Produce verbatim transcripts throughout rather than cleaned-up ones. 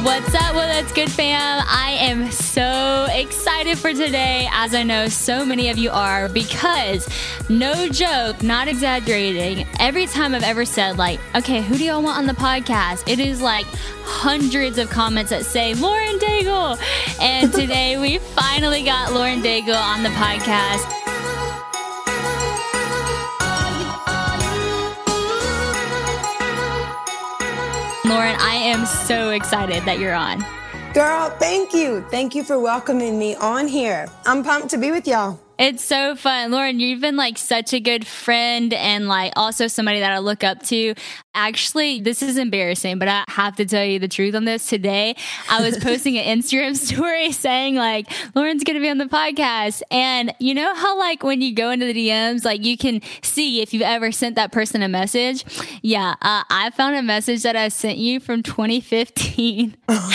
What's up? Well, that's good, fam. I am so excited for today, as I know so many of you are, because no joke, not exaggerating, every time I've ever said, like, okay, who do y'all want on the podcast? It is like hundreds of comments that say Lauren Daigle. And today we finally got Lauren Daigle on the podcast. Lauren, I am so excited that you're on. Girl, thank you. Thank you for welcoming me on here. I'm pumped to be with y'all. It's so fun. Lauren, you've been like such a good friend and like also somebody that I look up to. Actually, this is embarrassing, but I have to tell you the truth on this. Today, I was posting an Instagram story saying like, Lauren's going to be on the podcast. And you know how like when you go into the D Ms, like you can see if you've ever sent that person a message? Yeah, uh, I found a message that I sent you from twenty fifteen.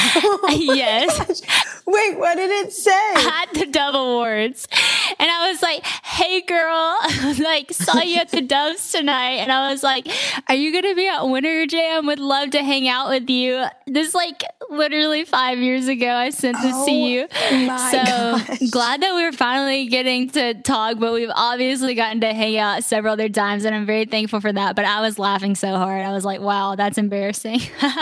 Yes. Wait, what did it say? At the Dove Awards. And I was like, hey girl, like saw you at the Doves tonight. And I was like, are you going to be at Winter Jam? Would love to hang out with you. This like literally five years ago, I sent this oh, to you. My so gosh. Glad that we were finally getting to talk, but we've obviously gotten to hang out several other times. And I'm very thankful for that. But I was laughing so hard. I was like, wow, that's embarrassing.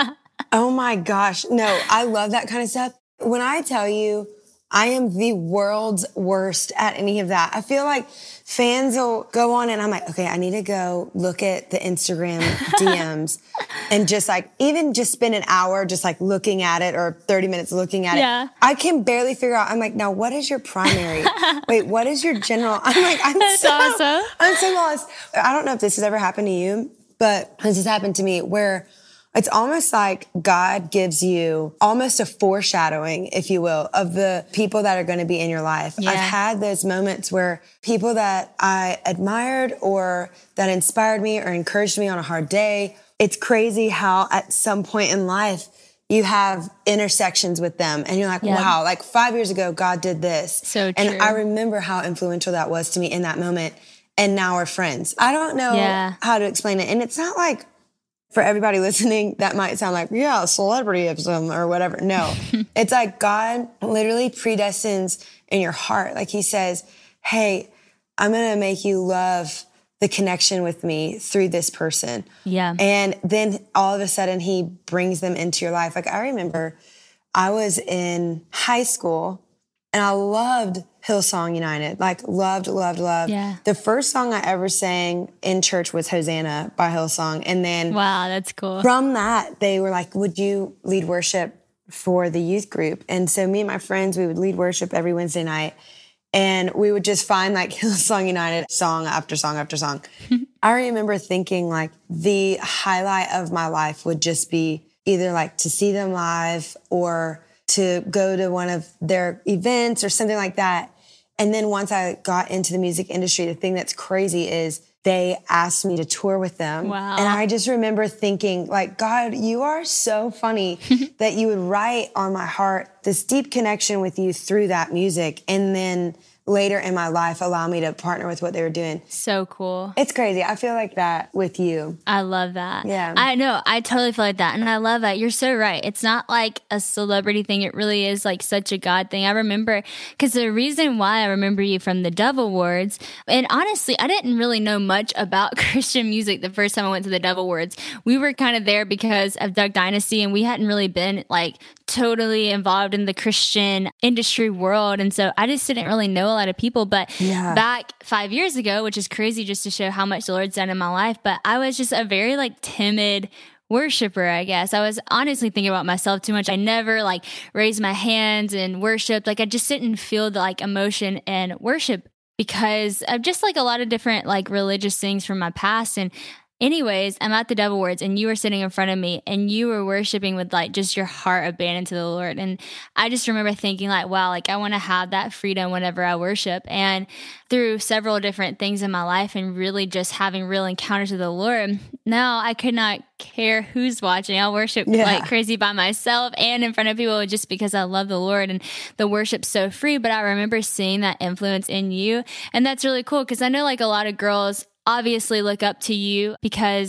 Oh my gosh. No, I love that kind of stuff. When I tell you, I am the world's worst at any of that. I feel like fans will go on and I'm like, okay, I need to go look at the Instagram D Ms and just like, even just spend an hour just like looking at it or thirty minutes looking at yeah. it. I can barely figure out. I'm like, now what is your primary? Wait, what is your general? I'm like, I'm That's so, awesome. I'm so lost. I don't know if this has ever happened to you, but this has happened to me where it's almost like God gives you almost a foreshadowing, if you will, of the people that are going to be in your life. Yeah. I've had those moments where people that I admired or that inspired me or encouraged me on a hard day, it's crazy how at some point in life you have intersections with them and you're like, yeah. wow, like five years ago, God did this. So true. And I remember how influential that was to me in that moment. And now we're friends. I don't know yeah. how to explain it. And it's not like, for everybody listening, that might sound like, yeah, celebrityism or whatever. No, it's like God literally predestines in your heart. Like he says, hey, I'm going to make you love the connection with me through this person. Yeah. And then all of a sudden he brings them into your life. Like I remember I was in high school and I loved Hillsong United, like loved, loved, loved. Yeah. The first song I ever sang in church was Hosanna by Hillsong. And then wow, that's cool. From that, they were like, would you lead worship for the youth group? And so me and my friends, we would lead worship every Wednesday night. And we would just find like Hillsong United song after song after song. I remember thinking like the highlight of my life would just be either like to see them live or to go to one of their events or something like that. And then once I got into the music industry, the thing that's crazy is they asked me to tour with them. Wow. And I just remember thinking like, God, you are so funny that you would write on my heart this deep connection with you through that music. And then later in my life, allow me to partner with what they were doing. So cool. It's crazy. I feel like that with you. I love that. Yeah. I know. I totally feel like that. And I love that. You're so right. It's not like a celebrity thing. It really is like such a God thing. I remember, because the reason why I remember you from the Dove Awards, and honestly, I didn't really know much about Christian music the first time I went to the Dove Awards. We were kind of there because of Duck Dynasty, and we hadn't really been like totally involved in the Christian industry world. And so I just didn't really know a lot of people. But Yeah. back five years ago, which is crazy just to show how much the Lord's done in my life, but I was just a very like timid worshiper, I guess. I was honestly thinking about myself too much. I never like raised my hands and worshiped. Like I just didn't feel the like emotion and worship because of just like a lot of different like religious things from my past. And anyways, I'm at the Dove Awards and you were sitting in front of me and you were worshiping with like just your heart abandoned to the Lord. And I just remember thinking like, wow, like I want to have that freedom whenever I worship. And through several different things in my life and really just having real encounters with the Lord, now I could not care who's watching. I'll worship Yeah. like crazy by myself and in front of people just because I love the Lord and the worship's so free. But I remember seeing that influence in you. And that's really cool because I know like a lot of girls obviously look up to you because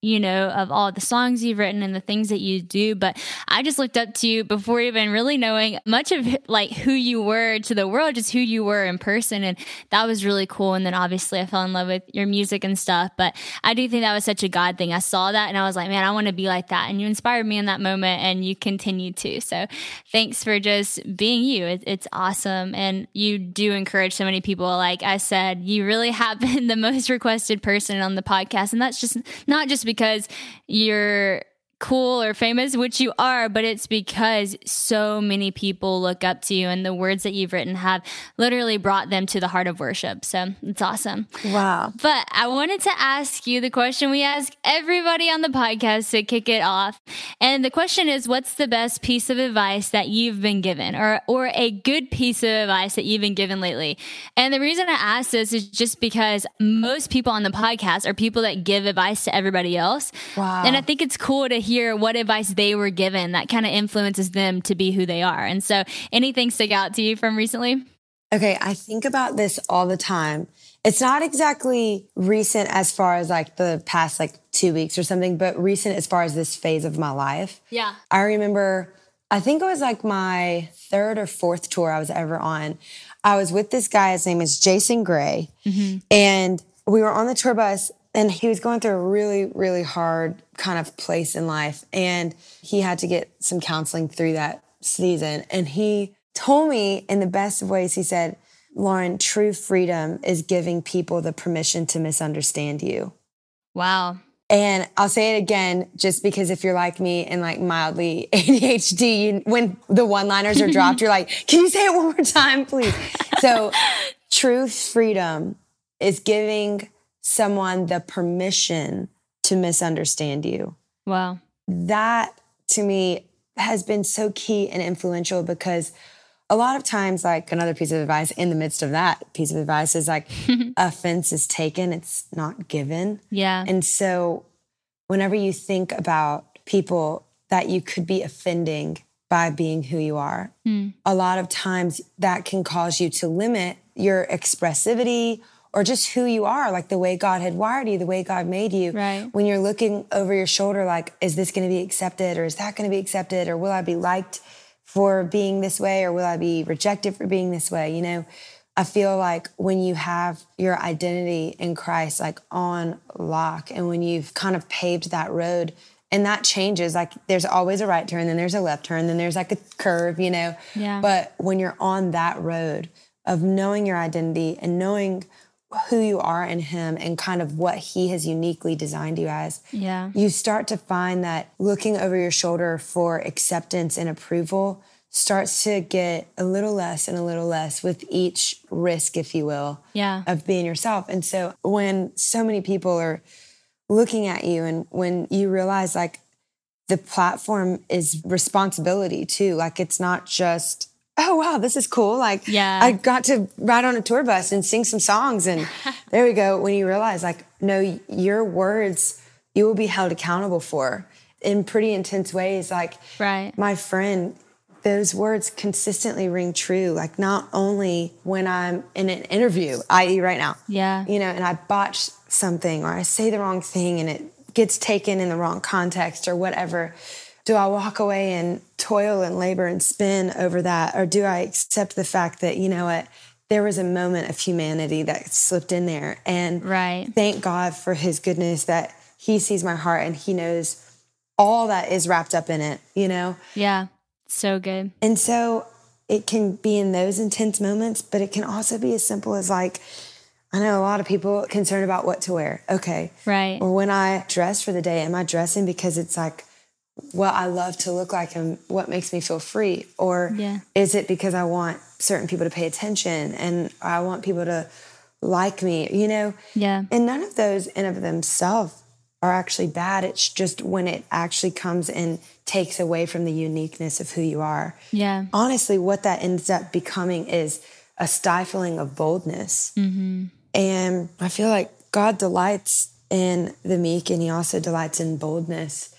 you know, of all the songs you've written and the things that you do. But I just looked up to you before even really knowing much of like who you were to the world, just who you were in person. And that was really cool. And then obviously I fell in love with your music and stuff. But I do think that was such a God thing. I saw that and I was like, man, I want to be like that. And you inspired me in that moment and you continue to. So thanks for just being you. It, it's awesome. And you do encourage so many people. Like I said, you really have been the most requested person on the podcast. And that's just not just because you're cool or famous, which you are, but it's because so many people look up to you and the words that you've written have literally brought them to the heart of worship. So it's awesome. Wow. But I wanted to ask you the question we ask everybody on the podcast to kick it off. And the question is, what's the best piece of advice that you've been given, or, or a good piece of advice that you've been given lately? And the reason I ask this is just because most people on the podcast are people that give advice to everybody else. Wow. And I think it's cool to hear hear what advice they were given that kind of influences them to be who they are. And so anything stick out to you from recently? Okay, I think about this all the time. It's not exactly recent as far as like the past like two weeks or something, but recent as far as this phase of my life. Yeah. I remember, I think it was like my third or fourth tour I was ever on. I was with this guy, his name is Jason Gray. Mm-hmm. And we were on the tour bus. And he was going through a really, really hard kind of place in life. And he had to get some counseling through that season. And he told me in the best of ways, he said, Lauren, true freedom is giving people the permission to misunderstand you. Wow. And I'll say it again, just because if you're like me and like mildly A D H D, you, when the one-liners are dropped, you're like, can you say it one more time, please? So true freedom is giving someone the permission to misunderstand you. Wow. That to me has been so key and influential, because a lot of times, like another piece of advice in the midst of that piece of advice is like offense is taken, it's not given. Yeah. And so whenever you think about people that you could be offending by being who you are, mm. a lot of times that can cause you to limit your expressivity or just who you are, like the way God had wired you, the way God made you. Right. When you're looking over your shoulder, like, is this going to be accepted, or is that going to be accepted, or will I be liked for being this way, or will I be rejected for being this way? You know, I feel like when you have your identity in Christ, like on lock, and when you've kind of paved that road, and that changes, like there's always a right turn, then there's a left turn, then there's like a curve, you know. Yeah. But when you're on that road of knowing your identity and knowing who you are in him and kind of what he has uniquely designed you as, yeah, you start to find that looking over your shoulder for acceptance and approval starts to get a little less and a little less with each risk, if you will, yeah, of being yourself. And so when so many people are looking at you, and when you realize like the platform is responsibility too, like it's not just, oh, wow, this is cool. Like, yeah. I got to ride on a tour bus and sing some songs. And there we go. When you realize, like, no, your words, you will be held accountable for in pretty intense ways. Like, right. my friend, those words consistently ring true. Like, not only when I'm in an interview, that is right now, yeah, you know, and I botch something, or I say the wrong thing and it gets taken in the wrong context or whatever. Do I walk away and toil and labor and spin over that? Or do I accept the fact that, you know what, there was a moment of humanity that slipped in there, and right. thank God for his goodness that he sees my heart and he knows all that is wrapped up in it, you know? Yeah, so good. And so it can be in those intense moments, but it can also be as simple as like, I know a lot of people concerned about what to wear. Okay. Right. Or when I dress for the day, am I dressing because it's like what I love to look like and what makes me feel free? Or yeah. is it because I want certain people to pay attention and I want people to like me, you know? Yeah. And none of those in of themselves are actually bad. It's just when it actually comes and takes away from the uniqueness of who you are. Yeah. Honestly, what that ends up becoming is a stifling of boldness. Mm-hmm. And I feel like God delights in the meek, and he also delights in boldness.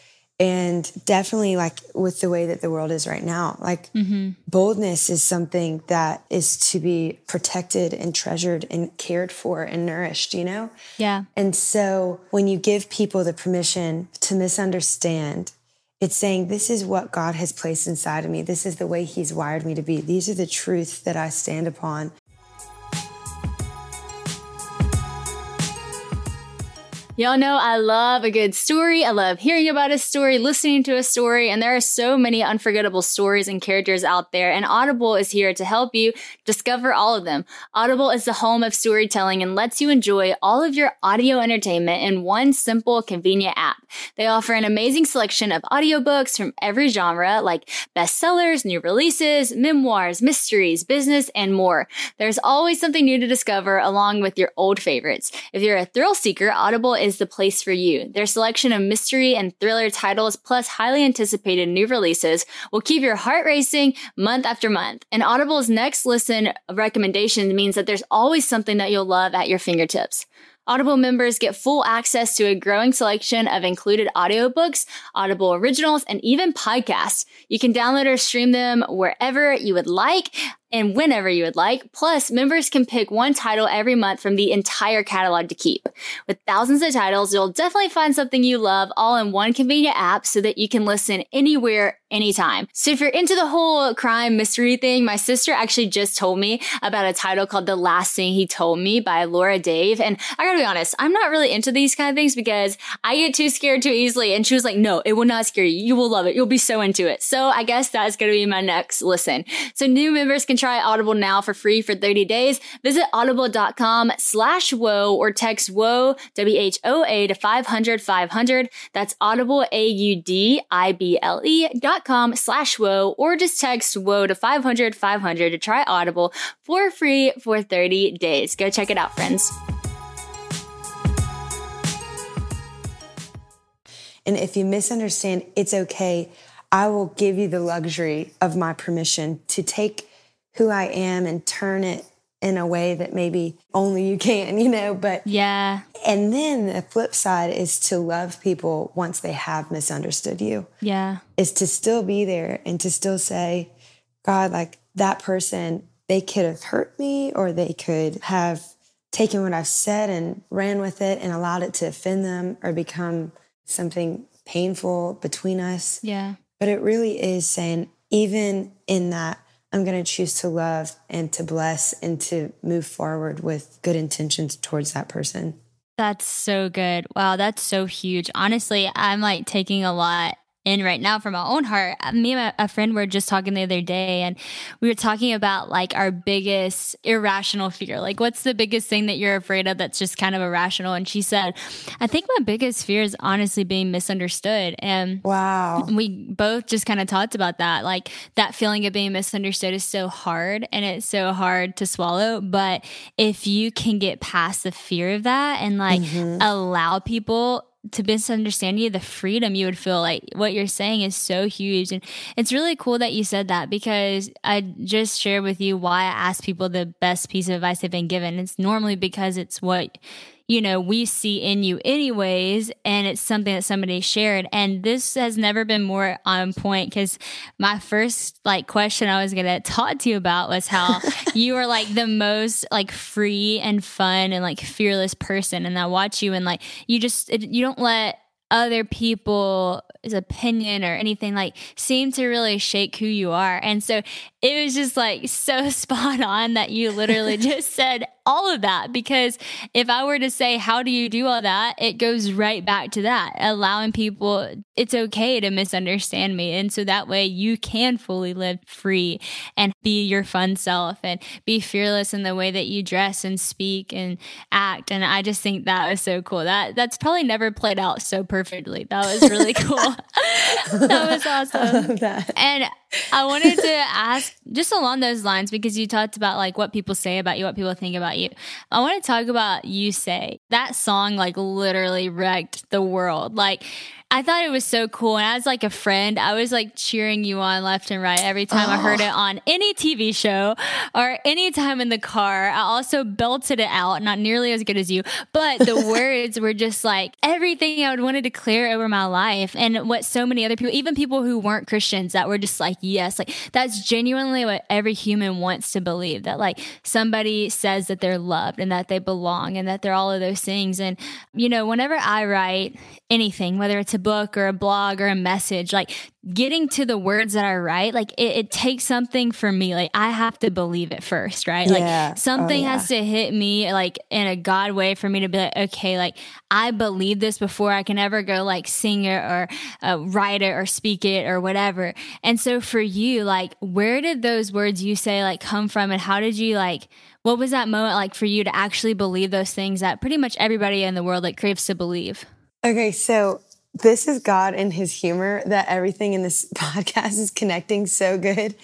And definitely like with the way that the world is right now, like mm-hmm. boldness is something that is to be protected and treasured and cared for and nourished, you know? Yeah. And so when you give people the permission to misunderstand, it's saying, this is what God has placed inside of me. This is the way he's wired me to be. These are the truths that I stand upon. Y'all know I love a good story. I love hearing about a story, listening to a story, and there are so many unforgettable stories and characters out there, and Audible is here to help you discover all of them. Audible is the home of storytelling and lets you enjoy all of your audio entertainment in one simple, convenient app. They offer an amazing selection of audiobooks from every genre, like bestsellers, new releases, memoirs, mysteries, business, and more. There's always something new to discover along with your old favorites. If you're a thrill seeker, Audible is the place for you. Their selection of mystery and thriller titles plus highly anticipated new releases will keep your heart racing month after month. And Audible's next listen recommendation means that there's always something that you'll love at your fingertips. Audible members get full access to a growing selection of included audiobooks, Audible originals, and even podcasts. You can download or stream them wherever you would like and whenever you would like. Plus, members can pick one title every month from the entire catalog to keep. With thousands of titles, you'll definitely find something you love all in one convenient app so that you can listen anywhere, anytime. So if you're into the whole crime mystery thing, my sister actually just told me about a title called The Last Thing He Told Me by Laura Dave. And I gotta be honest, I'm not really into these kind of things because I get too scared too easily. And she was like, no, it will not scare you. You will love it. You'll be so into it. So I guess that's gonna be my next listen. So new members can try Audible now for free for thirty days. Visit audible.com slash whoa or text whoa, W H O A to five hundred five hundred. That's audible, A U D I B L E dot com slash whoa, or just text whoa to five hundred five hundred to try Audible for free for thirty days. Go check it out, friends. And if you misunderstand, it's okay. I will give you the luxury of my permission to take who I am and turn it in a way that maybe only you can, you know, but yeah. And then the flip side is to love people once they have misunderstood you. Yeah. Is to still be there and to still say, God, like that person, they could have hurt me or they could have taken what I've said and ran with it and allowed it to offend them or become something painful between us. Yeah. But it really is saying, even in that, I'm going to choose to love and to bless and to move forward with good intentions towards that person. That's so good. Wow, that's so huge. Honestly, I'm like taking a lot in right now from my own heart. Me and a friend were just talking the other day, and we were talking about like our biggest irrational fear. Like, what's the biggest thing that you're afraid of that's just kind of irrational? And she said, I think my biggest fear is honestly being misunderstood. And wow, we both just kind of talked about that. Like, that feeling of being misunderstood is so hard and it's so hard to swallow. But if you can get past the fear of that and like mm-hmm. allow people to misunderstand you, the freedom you would feel, like what you're saying is so huge. And it's really cool that you said that, because I just shared with you why I ask people the best piece of advice they've been given. It's normally because it's what, you know, we see in you anyways, and it's something that somebody shared. And this has never been more on point, because my first like question I was going to talk to you about was how you are like the most like free and fun and like fearless person. And I watch you and like, you just, it, you don't let other people's opinion or anything like seem to really shake who you are. And so it was just like so spot on that you literally just said all of that, because if I were to say, how do you do all that? It goes right back to that, allowing people, it's okay to misunderstand me. And so that way you can fully live free and be your fun self and be fearless in the way that you dress and speak and act. And I just think that was so cool. That that's probably never played out so perfectly. That was really cool. That was awesome. I love that. And I wanted to ask just along those lines, because you talked about like what people say about you, what people think about you. I want to talk about You Say. That song like literally wrecked the world. Like, I thought it was so cool. And as like a friend, I was like cheering you on left and right every time oh. I heard it on any T V show or any time in the car. I also belted it out, not nearly as good as you, but the words were just like everything I would want to declare over my life. And what so many other people, even people who weren't Christians, that were just like, yes, like that's genuinely what every human wants to believe, that like somebody says that they're loved and that they belong and that they're all of those things. And, you know, whenever I write anything, whether it's a book or a blog or a message, like getting to the words that I write, like it, it takes something for me. Like I have to believe it first, right? Yeah. Like something oh, yeah. has to hit me like in a God way for me to be like, okay, like I believe this before I can ever go like sing it or uh, write it or speak it or whatever. And so for you, like where did those words You Say like come from, and how did you like, what was that moment like for you to actually believe those things that pretty much everybody in the world like craves to believe? Okay, so this is God and his humor that everything in this podcast is connecting so good.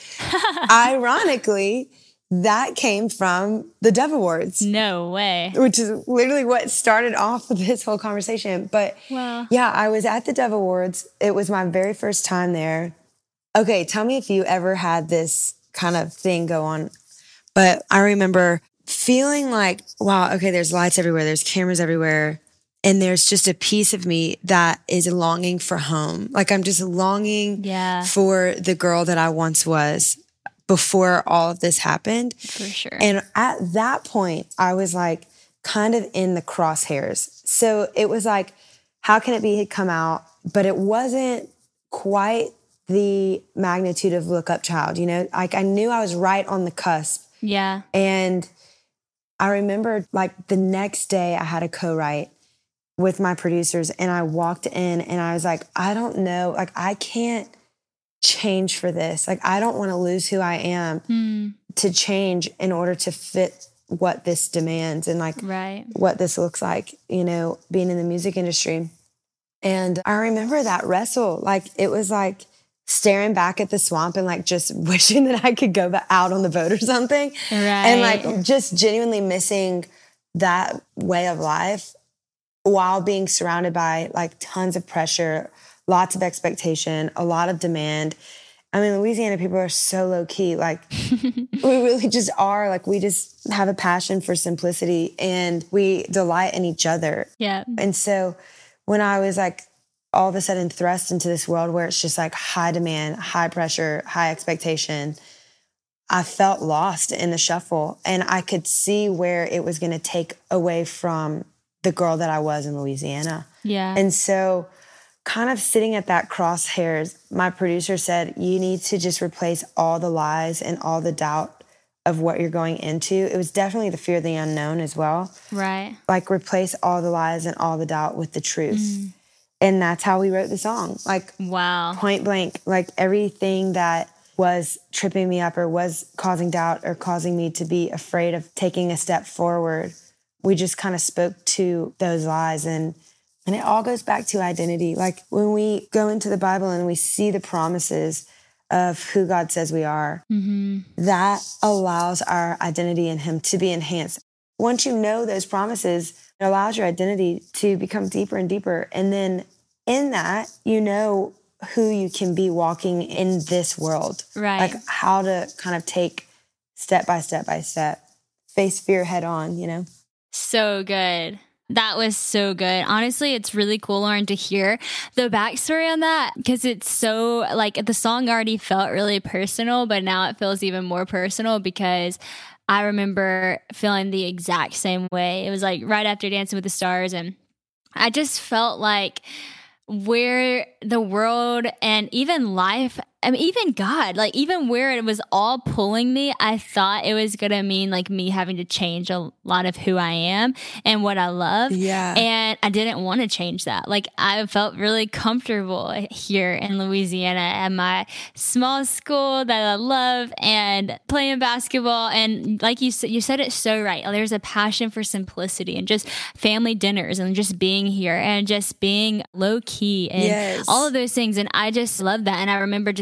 Ironically, that came from the Dove Awards. No way. Which is literally what started off this whole conversation. But wow. yeah, I was at the Dove Awards. It was my very first time there. Okay, tell me if you ever had this kind of thing go on. But I remember feeling like, wow, okay, there's lights everywhere. There's cameras everywhere. And there's just a piece of me that is longing for home. Like I'm just longing yeah. for the girl that I once was before all of this happened. For sure. And at that point, I was like kind of in the crosshairs. So it was like, how can it be had come out? But it wasn't quite the magnitude of Look Up Child, you know? Like I knew I was right on the cusp. Yeah. And I remember like the next day I had a co-write with my producers, and I walked in and I was like, I don't know, like I can't change for this. Like I don't want to lose who I am mm. to change in order to fit what this demands and like right. what this looks like, you know, being in the music industry. And I remember that wrestle, like it was like staring back at the swamp and like just wishing that I could go out on the boat or something. Right. And like just genuinely missing that way of life, while being surrounded by like tons of pressure, lots of expectation, a lot of demand. I mean, Louisiana people are so low key. Like we really just are. Like we just have a passion for simplicity and we delight in each other. Yeah. And so when I was like all of a sudden thrust into this world where it's just like high demand, high pressure, high expectation, I felt lost in the shuffle, and I could see where it was going to take away from the girl that I was in Louisiana. Yeah. And so kind of sitting at that crosshairs, my producer said, you need to just replace all the lies and all the doubt of what you're going into. It was definitely the fear of the unknown as well. Right. Like replace all the lies and all the doubt with the truth. Mm. And that's how we wrote the song. Like, wow. Point blank, like everything that was tripping me up or was causing doubt or causing me to be afraid of taking a step forward, we just kind of spoke to those lies. And and it all goes back to identity. Like when we go into the Bible and we see the promises of who God says we are, mm-hmm. that allows our identity in him to be enhanced. Once you know those promises, it allows your identity to become deeper and deeper. And then in that, you know who you can be walking in this world. Right. Like how to kind of take step by step by step, face fear head on, you know? So good. That was so good. Honestly, it's really cool, Lauren, to hear the backstory on that, because it's so, like, the song already felt really personal, but now it feels even more personal because I remember feeling the exact same way. It was like right after Dancing with the Stars, and I just felt like where the world and even life, I mean, even God, like even where it was all pulling me, I thought it was going to mean like me having to change a lot of who I am and what I love. Yeah. And I didn't want to change that. Like I felt really comfortable here in Louisiana at my small school that I love and playing basketball. And like you said, you said it so right. There's a passion for simplicity and just family dinners and just being here and just being low key and yes. all of those things. And I just love that. And I remember just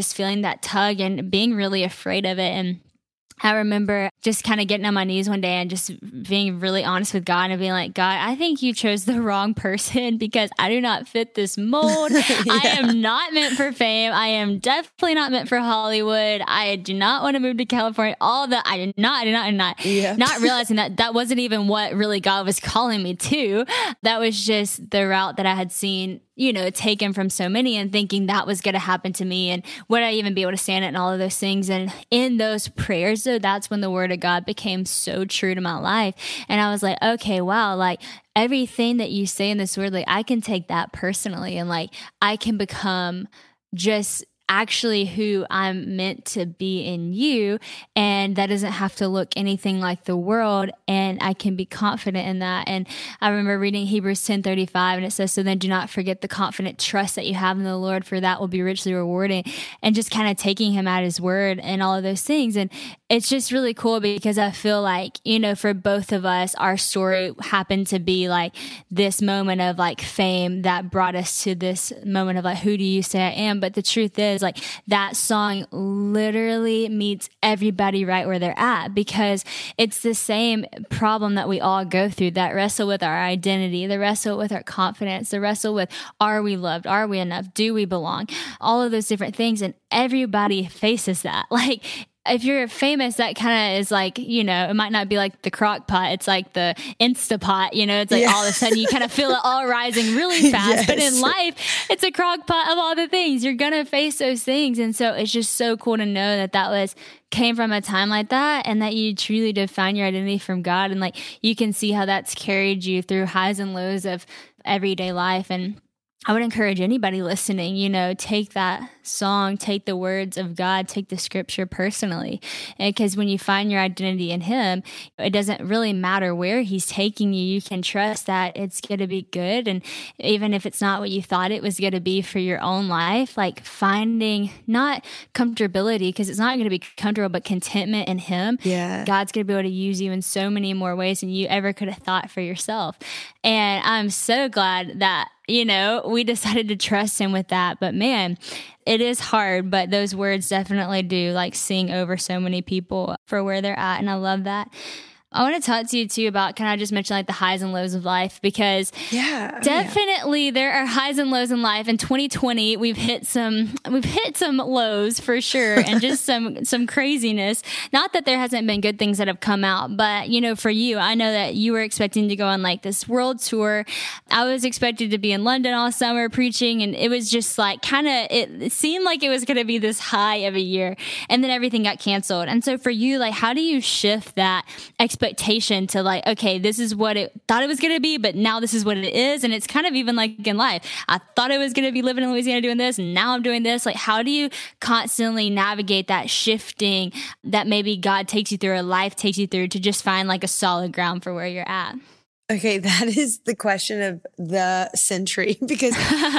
just feeling that tug and being really afraid of it. And I remember just kind of getting on my knees one day and just being really honest with God and being like, God, I think you chose the wrong person because I do not fit this mold. yeah. I am not meant for fame. I am definitely not meant for Hollywood. I do not want to move to California. All that I did not, I did not, I did not, yeah. not realizing that that wasn't even what really God was calling me to. That was just the route that I had seen, you know, taken from so many and thinking that was going to happen to me. And would I even be able to stand it and all of those things? And in those prayers, though, that's when the word of God became so true to my life. And I was like, okay, wow, like everything that you say in this word, like I can take that personally and like I can become just actually who I'm meant to be in you. And that doesn't have to look anything like the world. And I can be confident in that. And I remember reading Hebrews ten thirty-five, and it says, so then do not forget the confident trust that you have in the Lord, for that will be richly rewarding. And just kind of taking him at his word and all of those things. And it's just really cool because I feel like, you know, for both of us, our story happened to be like this moment of like fame that brought us to this moment of like, who do you say I am? But the truth is, like that song literally meets everybody right where they're at, because it's the same problem that we all go through, that wrestle with our identity, the wrestle with our confidence, the wrestle with, are we loved? Are we enough? Do we belong? All of those different things. And everybody faces that. Like, if you're famous, that kind of is like, you know, it might not be like the crock pot. It's like the Instapot, you know, it's like yeah. all of a sudden you kind of feel it all rising really fast. Yes. But in life, it's a crock pot of all the things. You're going to face those things. And so it's just so cool to know that that was came from a time like that, and that you truly did find your identity from God. And like, you can see how that's carried you through highs and lows of everyday life. And I would encourage anybody listening, you know, take that song, take the words of God, take the scripture personally. Because when you find your identity in him, it doesn't really matter where he's taking you. You can trust that it's going to be good. And even if it's not what you thought it was going to be for your own life, like finding not comfortability, because it's not going to be comfortable, but contentment in him. Yeah. God's going to be able to use you in so many more ways than you ever could have thought for yourself. And I'm so glad that, you know, we decided to trust him with that. But man, it is hard, but those words definitely do like sing over so many people for where they're at. And I love that. I want to talk to you too about, can I just mention like the highs and lows of life? Because yeah, definitely yeah. there are highs and lows in life. In twenty twenty, we've hit some, we've hit some lows for sure, and just some, some craziness. Not that there hasn't been good things that have come out, but you know, for you, I know that you were expecting to go on like this world tour. I was expected to be in London all summer preaching, and it was just like kind of, it seemed like it was going to be this high of a year, and then everything got canceled. And so for you, like, how do you shift that expectation expectation to like, okay, this is what it thought it was going to be, but now this is what it is. And it's kind of even like in life, I thought I was going to be living in Louisiana doing this, and now I'm doing this. Like, how do you constantly navigate that shifting that maybe God takes you through, or life takes you through, to just find like a solid ground for where you're at? Okay, that is the question of the century, because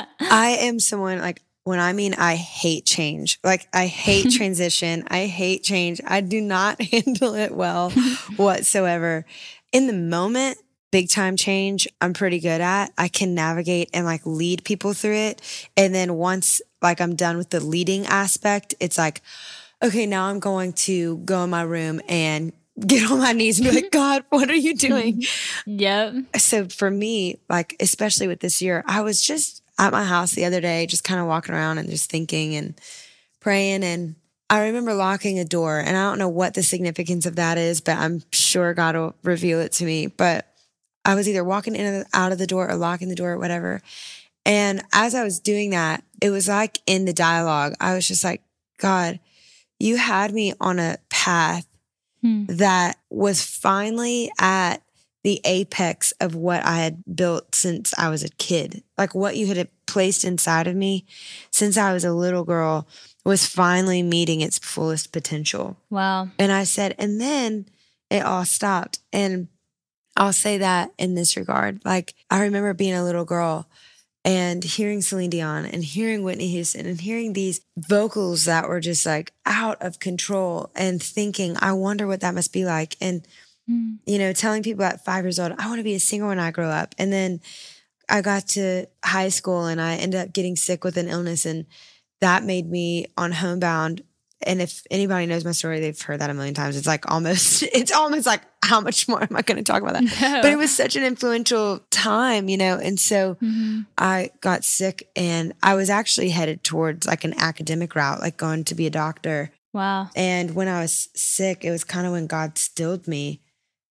I am someone like, when I mean I hate change, like I hate transition, I hate change. I do not handle it well whatsoever. In the moment, big time change, I'm pretty good at. I can navigate and like lead people through it. And then once like I'm done with the leading aspect, it's like, okay, now I'm going to go in my room and get on my knees and be like, God, what are you doing? Yep. So for me, like, especially with this year, I was just at my house the other day, just kind of walking around and just thinking and praying. And I remember locking a door, and I don't know what the significance of that is, but I'm sure God will reveal it to me. But I was either walking in and out of the door or locking the door or whatever. And as I was doing that, it was like in the dialogue, I was just like, God, you had me on a path hmm. that was finally at the apex of what I had built since I was a kid. Like what you had placed inside of me since I was a little girl was finally meeting its fullest potential. Wow. And I said, and then it all stopped. And I'll say that in this regard. Like, I remember being a little girl and hearing Celine Dion and hearing Whitney Houston and hearing these vocals that were just like out of control, and thinking, I wonder what that must be like. And you know, telling people at five years old, I want to be a singer when I grow up. And then I got to high school and I ended up getting sick with an illness, and that made me on Homebound. And if anybody knows my story, they've heard that a million times. It's like almost, it's almost like, how much more am I going to talk about that? No. But it was such an influential time, you know? And so Mm-hmm. I got sick and I was actually headed towards like an academic route, like going to be a doctor. Wow. And when I was sick, it was kind of when God stilled me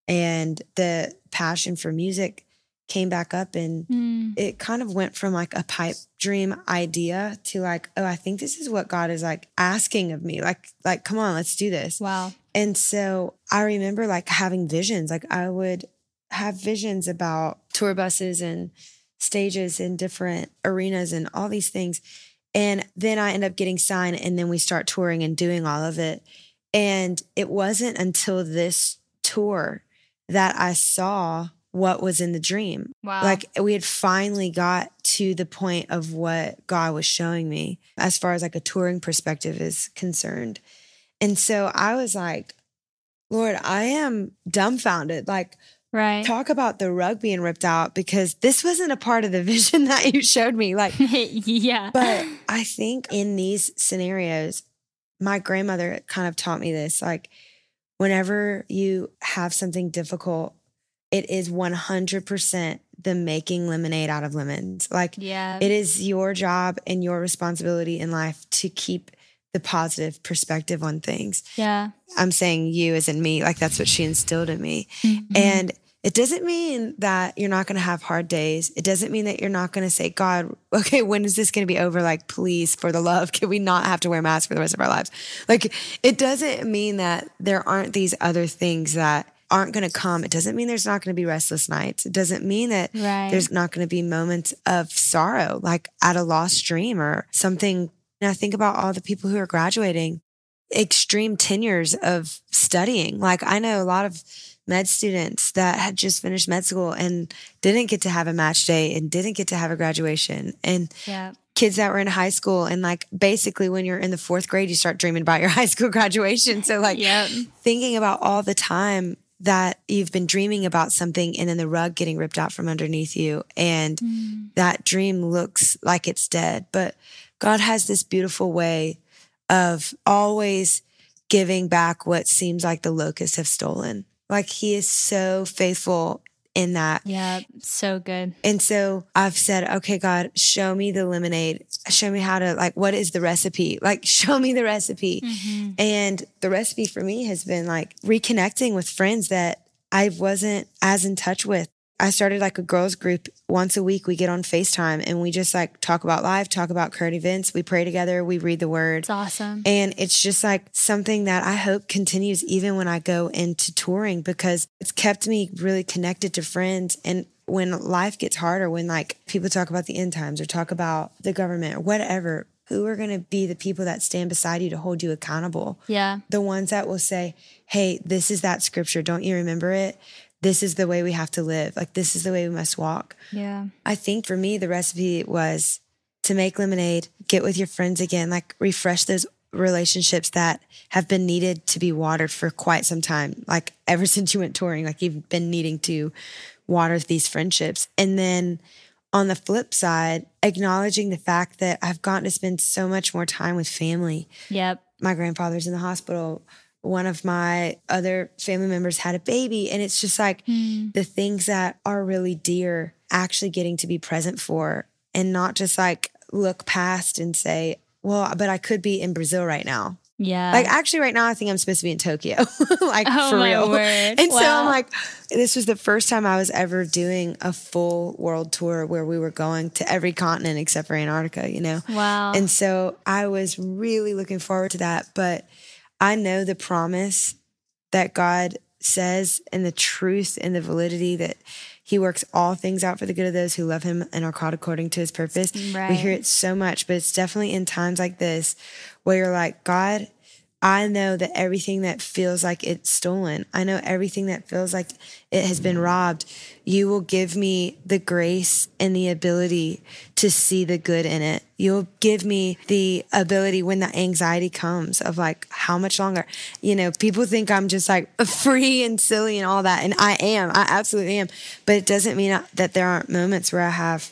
and the passion for music came back up, and Mm. it kind of went from like a pipe dream idea to like, oh, I think this is what God is like asking of me. Like, like, come on, let's do this. Wow. And so I remember like having visions. Like I would have visions about tour buses and stages in different arenas and all these things. And then I end up getting signed, and then we start touring and doing all of it. And it wasn't until this tour that I saw what was in the dream. Wow. Like we had finally got to the point of what God was showing me as far as like a touring perspective is concerned. And so I was like, Lord, I am dumbfounded. Like, Right. talk about the rug being ripped out, because this wasn't a part of the vision that you showed me. Like, Yeah. but I think in these scenarios, my grandmother kind of taught me this. Like, whenever you have something difficult, it is one hundred percent the making lemonade out of lemons. Like, Yeah. it is your job and your responsibility in life to keep the positive perspective on things. Yeah. I'm saying you as in me, like that's what she instilled in me. Mhm. And it doesn't mean that you're not going to have hard days. It doesn't mean that you're not going to say, God, okay, when is this going to be over? Like, please, for the love, can we not have to wear masks for the rest of our lives? Like, it doesn't mean that there aren't these other things that aren't going to come. It doesn't mean there's not going to be restless nights. It doesn't mean that Right. there's not going to be moments of sorrow, like at a lost dream or something. And I think about all the people who are graduating, extreme tenures of studying. Like, I know a lot of med students that had just finished med school and didn't get to have a match day and didn't get to have a graduation. And Yeah. kids that were in high school, and like basically when you're in the fourth grade, you start dreaming about your high school graduation. So like Yep. thinking about all the time that you've been dreaming about something and then the rug getting ripped out from underneath you, and Mm. that dream looks like it's dead. But God has this beautiful way of always giving back what seems like the locusts have stolen. Like, he is so faithful in that. Yeah. So good. And so I've said, okay, God, show me the lemonade. Show me how to, like, what is the recipe? Like, show me the recipe. Mm-hmm. And the recipe for me has been like reconnecting with friends that I wasn't as in touch with. I started like a girls group. Once a week, we get on FaceTime and we just like talk about life, talk about current events. We pray together. We read the word. It's awesome. And it's just like something that I hope continues even when I go into touring, because it's kept me really connected to friends. And when life gets harder, when like people talk about the end times or talk about the government or whatever, who are going to be the people that stand beside you to hold you accountable? Yeah. The ones that will say, hey, this is that scripture. Don't you remember it? This is the way we have to live. Like, this is the way we must walk. Yeah. I think for me, the recipe was to make lemonade, get with your friends again, like refresh those relationships that have been needed to be watered for quite some time. Like, ever since you went touring, like you've been needing to water these friendships. And then on the flip side, acknowledging the fact that I've gotten to spend so much more time with family. Yep. My grandfather's in the hospital. One of my other family members had a baby. And it's just like Mm. the things that are really dear, actually getting to be present for, and not just like look past and say, well, but I could be in Brazil right now. Yeah. Like, actually right now, I think I'm supposed to be in Tokyo, like Oh, for my real. word. And so Wow. I'm like, this was the first time I was ever doing a full world tour where we were going to every continent except for Antarctica, you know? Wow. And so I was really looking forward to that. But I know the promise that God says, and the truth and the validity that he works all things out for the good of those who love him and are called according to his purpose. Right. We hear it so much, but it's definitely in times like this where you're like, God, I know that everything that feels like it's stolen, I know everything that feels like it has been robbed, you will give me the grace and the ability to see the good in it. You'll give me the ability when the anxiety comes of like, how much longer? You know, people think I'm just like free and silly and all that. And I am, I absolutely am. But it doesn't mean that there aren't moments where I have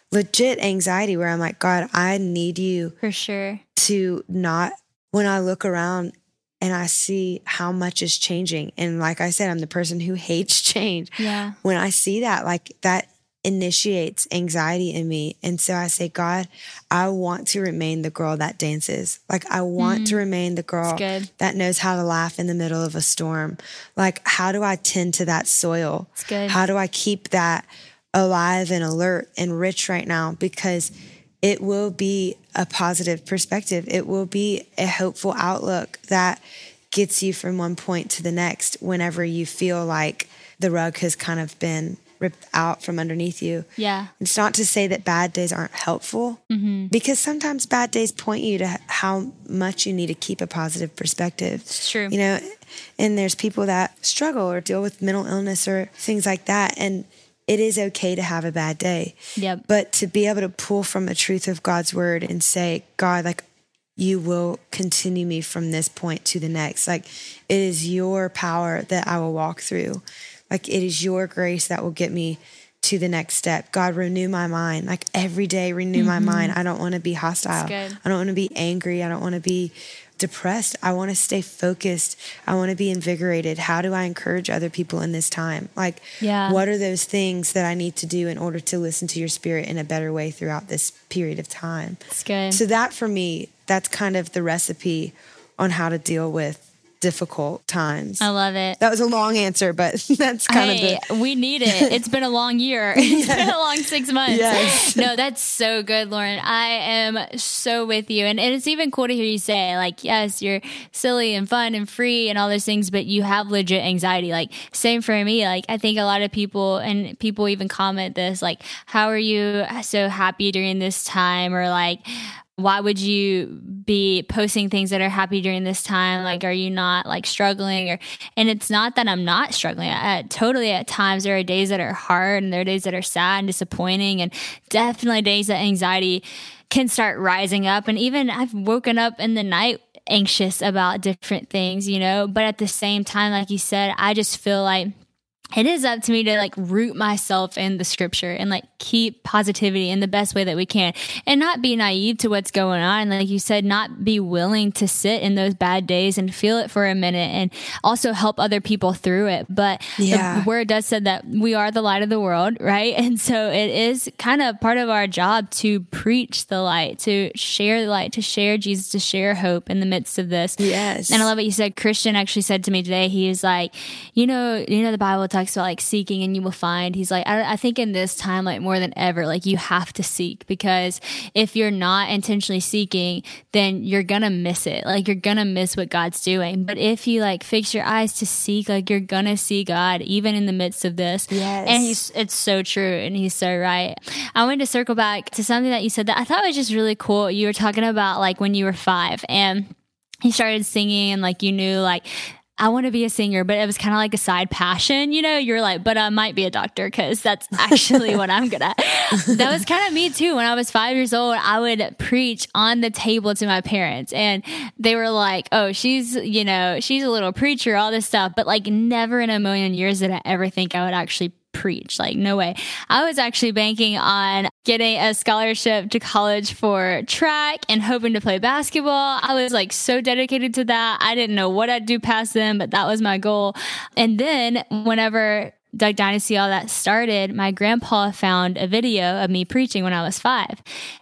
legit anxiety where I'm like, God, I need you For sure. to not, when I look around and I see how much is changing. And like I said, I'm the person who hates change. Yeah. When I see that, like that initiates anxiety in me. And so I say, God, I want to remain the girl that dances. Like I want mm. to remain the girl that knows how to laugh in the middle of a storm. Like, how do I tend to that soil? It's good. How do I keep that alive and alert and rich right now? Because it will be a positive perspective. It will be a hopeful outlook that gets you from one point to the next whenever you feel like the rug has kind of been ripped out from underneath you. Yeah. It's not to say that bad days aren't helpful, mm-hmm. because sometimes bad days point you to how much you need to keep a positive perspective. It's true. You know, and there's people that struggle or deal with mental illness or things like that. And it is okay to have a bad day. Yep. But to be able to pull from the truth of God's word and say, God, like, you will continue me from this point to the next. Like, it is your power that I will walk through. Like, it is your grace that will get me to the next step. God, renew my mind. Like, every day, renew mm-hmm. my mind. I don't want to be hostile. I don't want to be angry. I don't want to be depressed. I want to stay focused. I want to be invigorated. How do I encourage other people in this time? Like, yeah. what are those things that I need to do in order to listen to your spirit in a better way throughout this period of time? That's good. So that, for me, that's kind of the recipe on how to deal with difficult times. I love it. That was a long answer, but that's kind hey, of the... we need it. It's been a long year. It's yes. been a long six months. Yes. No, that's so good, Lauren. I am so with you. And, and it's even cool to hear you say, like, yes, you're silly and fun and free and all those things, but you have legit anxiety. Like, same for me. Like, I think a lot of people, and people even comment this, like, how are you so happy during this time? Or like, why would you be posting things that are happy during this time? Like, are you not like struggling? Or, and it's not that I'm not struggling. At, totally at times there are days that are hard and there are days that are sad and disappointing, and definitely days that anxiety can start rising up. And even I've woken up in the night anxious about different things, you know, but at the same time, like you said, I just feel like it is up to me to like root myself in the scripture and like keep positivity in the best way that we can and not be naive to what's going on. And like you said, not be willing to sit in those bad days and feel it for a minute and also help other people through it. But yeah. the word does say that we are the light of the world, right? And so it is kind of part of our job to preach the light, to share the light, to share Jesus, to share hope in the midst of this. Yes. And I love what you said. Christian actually said to me today, he is like, you know, you know, the Bible talks talks about like seeking and you will find. He's like, I, I think in this time, like more than ever, like you have to seek, because if you're not intentionally seeking, then you're gonna miss it. Like you're gonna miss what God's doing. But if you like fix your eyes to seek, like you're gonna see God even in the midst of this. Yes. And he's, it's so true. And he's so right. I wanted to circle back to something that you said that I thought was just really cool. You were talking about like when you were five and you started singing and like you knew like, I want to be a singer, but it was kind of like a side passion, you know, you're like, but I might be a doctor because that's actually what I'm good at. That was kind of me too. When I was five years old, I would preach on the table to my parents and they were like, oh, she's, you know, she's a little preacher, all this stuff, but like never in a million years did I ever think I would actually preach. Like, no way. I was actually banking on getting a scholarship to college for track and hoping to play basketball. I was like so dedicated to that. I didn't know what I'd do past them, but that was my goal. And then whenever Duck Dynasty, all that started, my grandpa found a video of me preaching when I was five.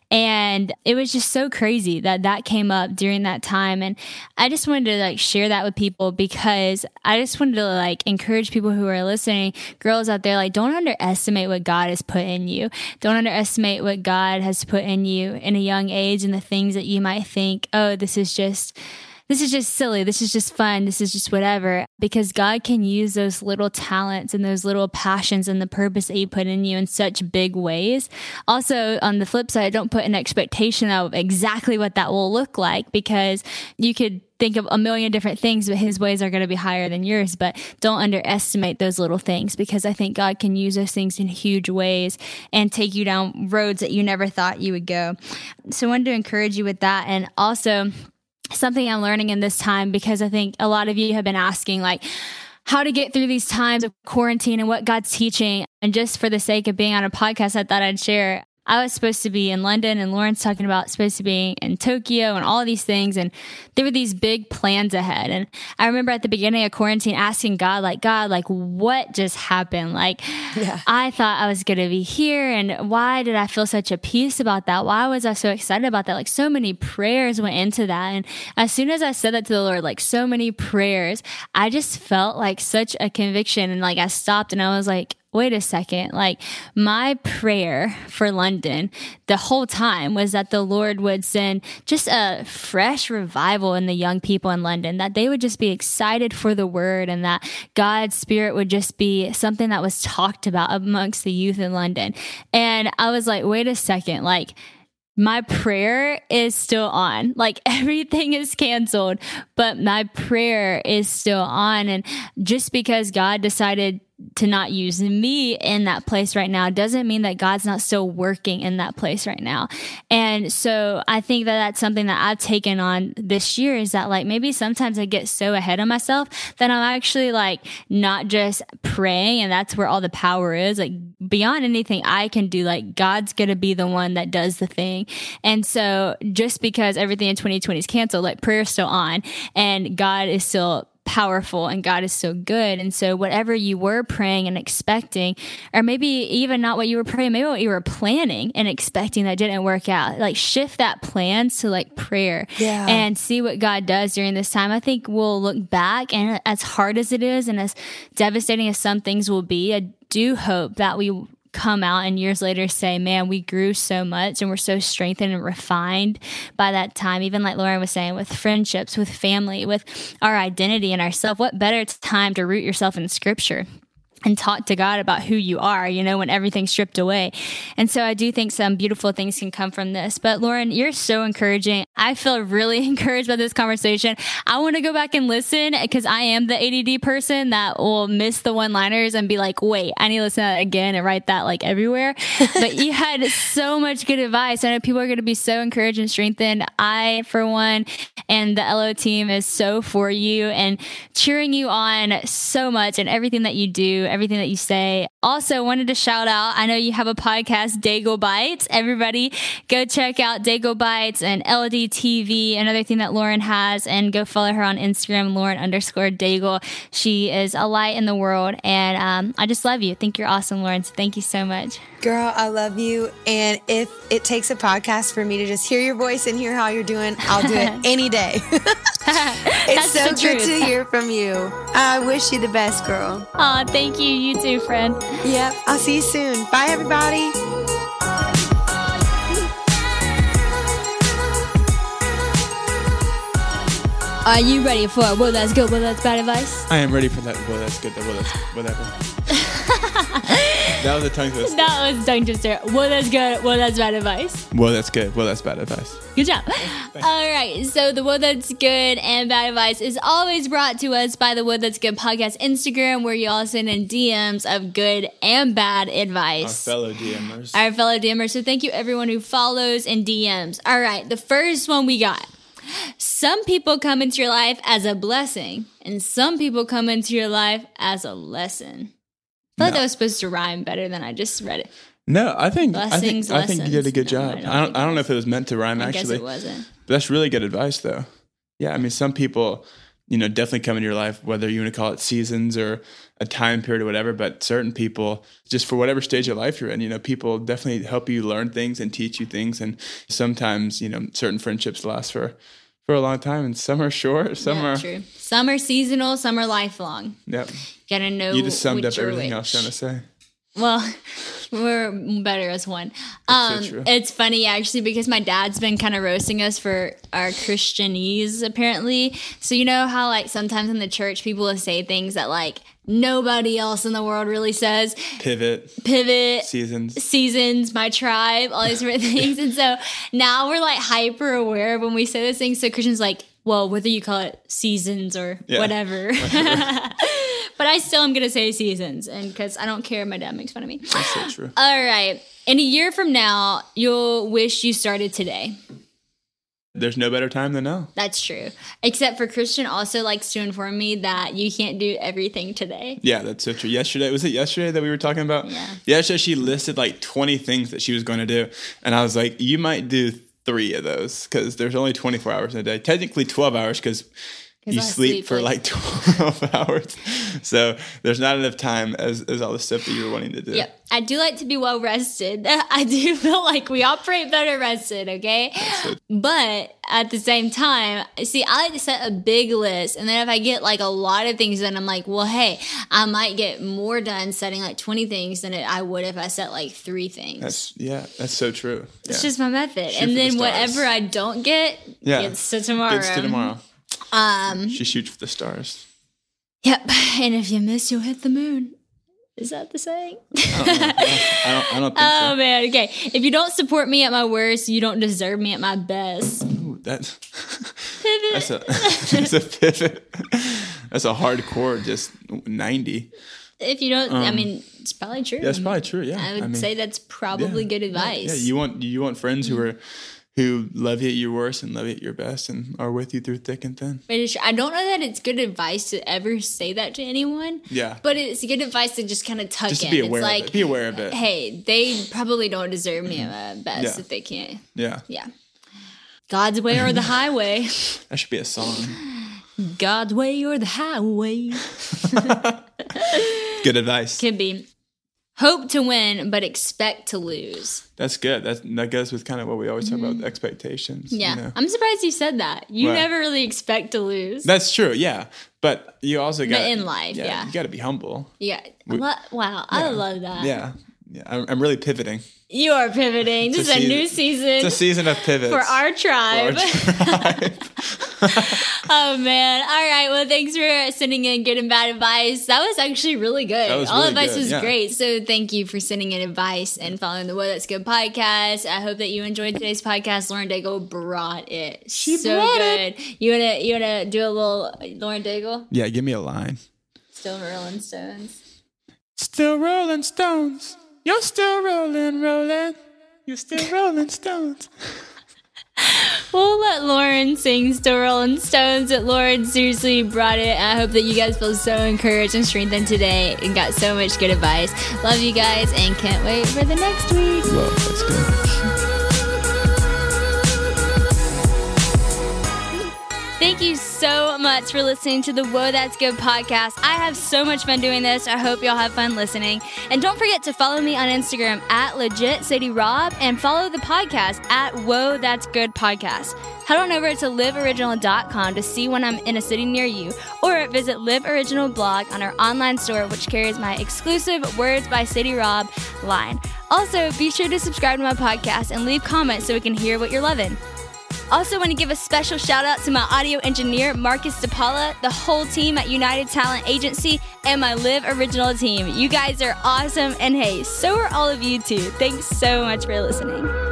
And it was just so crazy that that came up during that time. And I just wanted to like share that with people because I just wanted to like encourage people who are listening, girls out there, like don't underestimate what God has put in you. Don't underestimate what God has put in you in a young age and the things that you might think, oh, this is just This is just silly. This is just fun. This is just whatever. Because God can use those little talents and those little passions and the purpose that He put in you in such big ways. Also, on the flip side, don't put an expectation of exactly what that will look like, because you could think of a million different things, but His ways are going to be higher than yours. But don't underestimate those little things, because I think God can use those things in huge ways and take you down roads that you never thought you would go. So I wanted to encourage you with that. And also, something I'm learning in this time, because I think a lot of you have been asking like how to get through these times of quarantine and what God's teaching. And just for the sake of being on a podcast, I thought I'd share I was supposed to be in London, and Lauren's talking about supposed to be in Tokyo and all these things. And there were these big plans ahead. And I remember at the beginning of quarantine asking God, like, God, like, what just happened? Like, yeah. I thought I was going to be here. And why did I feel such a peace about that? Why was I so excited about that? Like, so many prayers went into that. And as soon as I said that to the Lord, like, so many prayers, I just felt like such a conviction. And like, I stopped and I was like, wait a second, like my prayer for London the whole time was that the Lord would send just a fresh revival in the young people in London, that they would just be excited for the word, and that God's spirit would just be something that was talked about amongst the youth in London. And I was like, wait a second, like my prayer is still on. Like everything is canceled, but my prayer is still on. And just because God decided to not use me in that place right now doesn't mean that God's not still working in that place right now. And so I think that that's something that I've taken on this year, is that like maybe sometimes I get so ahead of myself that I'm actually like not just praying, and that's where all the power is, like beyond anything I can do, like God's going to be the one that does the thing. And so just because everything in twenty twenty is canceled, like prayer is still on, and God is still powerful, and God is so good. And so whatever you were praying and expecting, or maybe even not what you were praying, maybe what you were planning and expecting that didn't work out, like shift that plans to like prayer yeah. and see what God does during this time. I think we'll look back, and as hard as it is and as devastating as some things will be, I do hope that we come out and years later say, man, we grew so much and we're so strengthened and refined by that time. Even like Lauren was saying, with friendships, with family, with our identity and ourself, what better time to root yourself in scripture and talk to God about who you are, you know, when everything's stripped away. And so I do think some beautiful things can come from this. But Lauren, you're so encouraging. I feel really encouraged by this conversation. I want to go back and listen, because I am the A D D person that will miss the one-liners and be like, wait, I need to listen to that again and write that like everywhere. But you had so much good advice. I know people are going to be so encouraged and strengthened. I, for one, and the L O team is so for you and cheering you on so much and everything that you do, everything that you say. Also wanted to shout out, I know you have a podcast, Daigle Bites. Everybody go check out Daigle Bites and L D T V, another thing that Lauren has, and go follow her on Instagram, Lauren underscore Daigle. She is a light in the world, and um, I just love you. I think you're awesome, Lauren. So thank you so much. Girl, I love you. And if it takes a podcast for me to just hear your voice and hear how you're doing, I'll do it any day. It's so good to hear from you. I wish you the best, girl. Oh, thank you. You too, friend. Yep. I'll see you soon. Bye, everybody. Are you ready for Well, That's Good, Well, That's Bad Advice? I am ready for that. Well, that's good. Well, that's whatever. That was a tongue twister. That was a tongue twister. Well, that's good. Well, that's bad advice. Well, that's good. Well, that's bad advice. Good job. All right. So the Well, That's Good and Bad Advice is always brought to us by the Well, That's Good podcast Instagram, where you all send in D Ms of good and bad advice. Our fellow DMers. Our fellow DMers. So thank you everyone who follows and D Ms. All right. The first one we got. Some people come into your life as a blessing, and some people come into your life as a lesson. I thought no. that was supposed to rhyme better than I just read it. No, I think Blessings, I think, I think you did a good no, job. I don't, I don't, I don't know if it was meant to rhyme, I actually. I guess it wasn't. But that's really good advice, though. Yeah, I mean, some people, you know, definitely come into your life, whether you want to call it seasons or a time period or whatever, but certain people, just for whatever stage of life you're in, you know, people definitely help you learn things and teach you things. And sometimes, you know, certain friendships last for for a long time, and some are short, some yeah, are true. Some are seasonal, some are lifelong. Yep. Gotta know. You just summed up everything which. I was trying to say. Well, we're better as one. That's Um, so true. It's funny actually, because my dad's been kind of roasting us for our Christianese apparently. So you know how like sometimes in the church people will say things that like nobody else in the world really says. Pivot. Pivot. Seasons. Seasons, my tribe, all these different things. And so now we're like hyper aware when we say those things. So Christian's like, well, whether you call it seasons or yeah, whatever. whatever. But I still am going to say seasons, and because I don't care, my dad makes fun of me. That's so true. All right. In a year from now, you'll wish you started today. There's no better time than now. That's true. Except for Christian also likes to inform me that you can't do everything today. Yeah, that's so true. Yesterday, was it yesterday that we were talking about? Yeah. Yesterday, she listed like twenty things that she was going to do. And I was like, you might do three of those because there's only twenty-four hours in a day. Technically twelve hours because you sleep, sleep for like twelve hours. So there's not enough time as, as all the stuff that you were wanting to do. Yep. I do like to be well rested. I do feel like we operate better rested, okay? So- but at the same time, see, I like to set a big list. And then if I get like a lot of things done, I'm like, well, hey, I might get more done setting like twenty things than it, I would if I set like three things. That's, yeah, that's so true. It's yeah. just my method. Shoot and then the whatever I don't get, yeah. gets to tomorrow. Gets to tomorrow. Um, she shoots for the stars. Yep. And if you miss, you'll hit the moon. Is that the saying? I don't know. I don't, I don't think oh, so. man. Okay. If you don't support me at my worst, you don't deserve me at my best. Ooh, that's, Pivot. that's, a, that's a pivot. That's a hardcore, just ninety. If you don't, Um, I mean, it's probably true. That's probably true, yeah. I would I mean, say that's probably yeah, good advice. Yeah, yeah, you want you want friends who are who love you at your worst and love you at your best and are with you through thick and thin. But it's, I don't know that it's good advice to ever say that to anyone. Yeah. But it's good advice to just kind of tuck Just to in. be aware it's of like, it. Be aware of it. Hey, they probably don't deserve me at my best Yeah. if they can't. Yeah. Yeah. God's way or the highway. That should be a song. God's way or the highway. Good advice. Could be. Hope to win, but expect to lose. That's good. That's, that goes with kind of what we always talk about, expectations. Yeah. You know? I'm surprised you said that. You What? never really expect to lose. That's true, yeah. But you also got in life, yeah. You got to be humble. Yeah. Lo- wow. I love that. Yeah. Yeah. I'm, I'm really pivoting. You are pivoting. It's This a is a season- new season. It's a season of pivots. For our tribe. For our tribe. Oh, man. All right. Well, thanks for sending in good and bad advice. That was actually really good. That was All really advice good, was yeah. great. So thank you for sending in advice and following the Whoa, That's Good podcast. I hope that you enjoyed today's podcast. Lauren Daigle brought it. She so brought good. You want to you wanna do a little Lauren Daigle? Yeah, give me a line. Still Rolling Stones. Still rolling stones. You're still rolling, rolling. You're still rolling stones. We'll let Lauren sing Still Rolling Stones. But Lauren seriously brought it. I hope that you guys feel so encouraged and strengthened today and got so much good advice. Love you guys and can't wait for the next week. Whoa, that's good. Thank you so much for listening to the Whoa, That's Good podcast. I have so much fun doing this. I hope y'all have fun listening. And don't forget to follow me on Instagram at Legit Sadie Rob and follow the podcast at Whoa, That's Good podcast. Head on over to live original dot com to see when I'm in a city near you, or visit Live Original blog on our online store, which carries my exclusive Words by Sadie Rob line. Also, be sure to subscribe to my podcast and leave comments so we can hear what you're loving. Also want to give a special shout out to my audio engineer, Marcus DePaula, the whole team at United Talent Agency, and my Live Original team. You guys are awesome, and hey, so are all of you too. Thanks so much for listening.